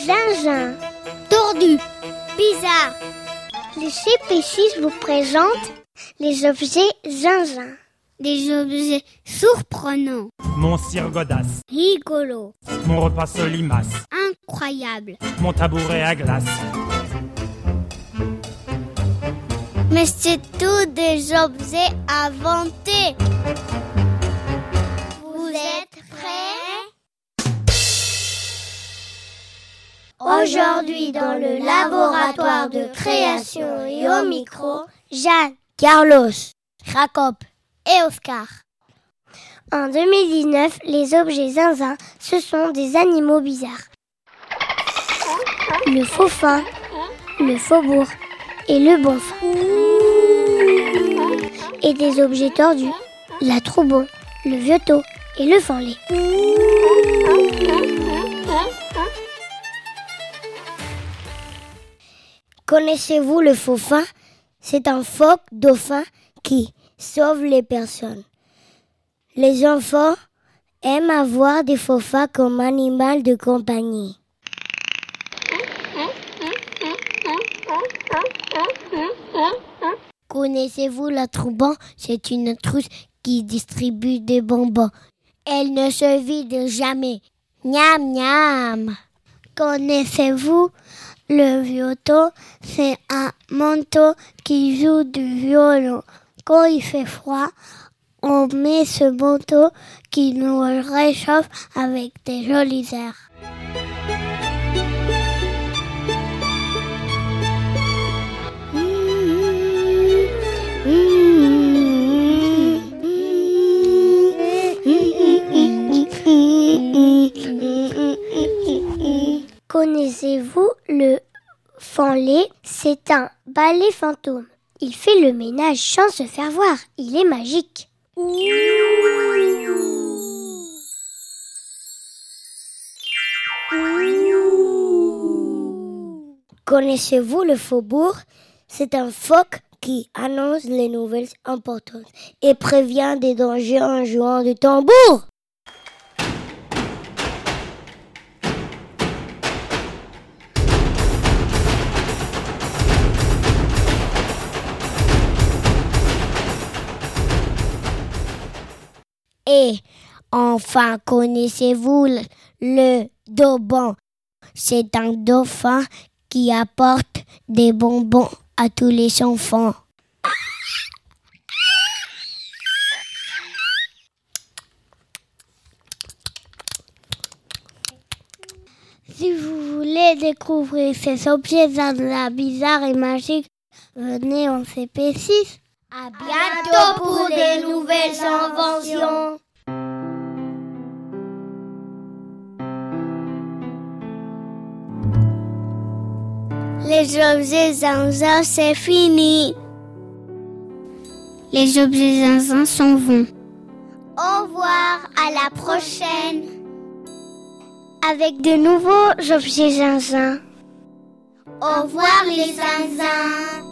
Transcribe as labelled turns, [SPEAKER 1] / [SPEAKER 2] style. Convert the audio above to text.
[SPEAKER 1] zinzin,
[SPEAKER 2] tordu, bizarre.
[SPEAKER 1] Les CP6 vous présentent les objets zinzin.
[SPEAKER 2] Des objets surprenants.
[SPEAKER 3] Mon cire godasse.
[SPEAKER 2] Rigolo.
[SPEAKER 3] Mon repas solimace.
[SPEAKER 2] Incroyable.
[SPEAKER 3] Mon tabouret à glace.
[SPEAKER 2] Mais c'est tous des objets inventés. Vous êtes prêts?
[SPEAKER 1] Aujourd'hui, dans le laboratoire de création et au micro, Jeanne,
[SPEAKER 2] Carlos, Jacob et Oscar.
[SPEAKER 1] En 2019, les objets zinzin, ce sont des animaux bizarres. Le faux-fin, le faubourg et le bon-fin. Et des objets tordus, la troubon, le vieux-taux et le fanlé. Connaissez-vous le faux-fin? C'est un phoque dauphin qui sauve les personnes. Les enfants aiment avoir des faux-fins comme animal de compagnie. Connaissez-vous la trouban? C'est une trousse qui distribue des bonbons. Elle ne se vide jamais. Miam miam. Connaissez-vous le vieux-taux? C'est un manteau qui joue du violon. Quand il fait froid, on met ce manteau qui nous réchauffe avec des jolis airs. Connaissez-vous le fanlé? C'est un balai fantôme. Il fait le ménage sans se faire voir. Il est magique. Connaissez-vous le faubourg? C'est un phoque qui annonce les nouvelles importantes et prévient des dangers en jouant du tambour. Et enfin, connaissez-vous le dauphin? C'est un dauphin qui apporte des bonbons à tous les enfants. Si vous voulez découvrir ces objets bizarres et magiques, venez en CP6. À bientôt pour des nouvelles inventions. Les objets zinzin, c'est fini.
[SPEAKER 2] Les objets zinzin s'en vont.
[SPEAKER 1] Au revoir, à la prochaine. Avec de nouveaux objets zinzin. Au revoir les zinzins.